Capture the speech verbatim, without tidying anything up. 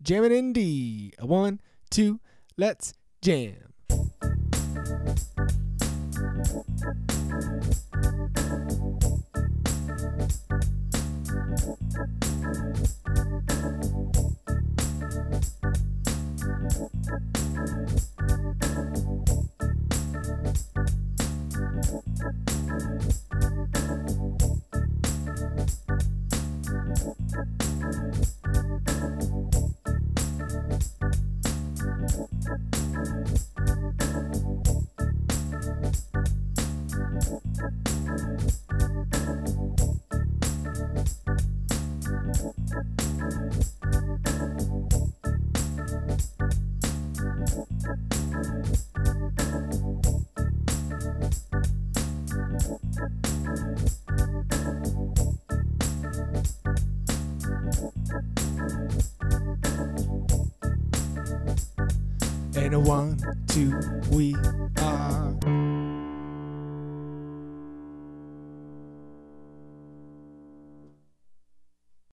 jamming in D. A one, two, let's jam. And a one, two, we are